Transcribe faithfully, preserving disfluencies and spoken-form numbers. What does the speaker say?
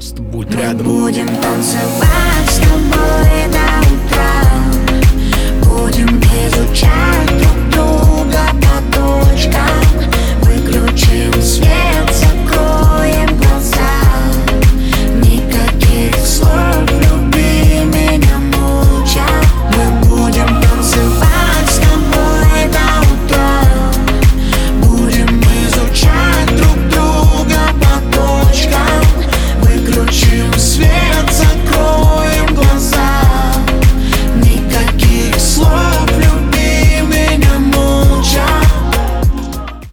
Просто будь Мы рядом. будем танцевать с тобой до утра. Будем изучать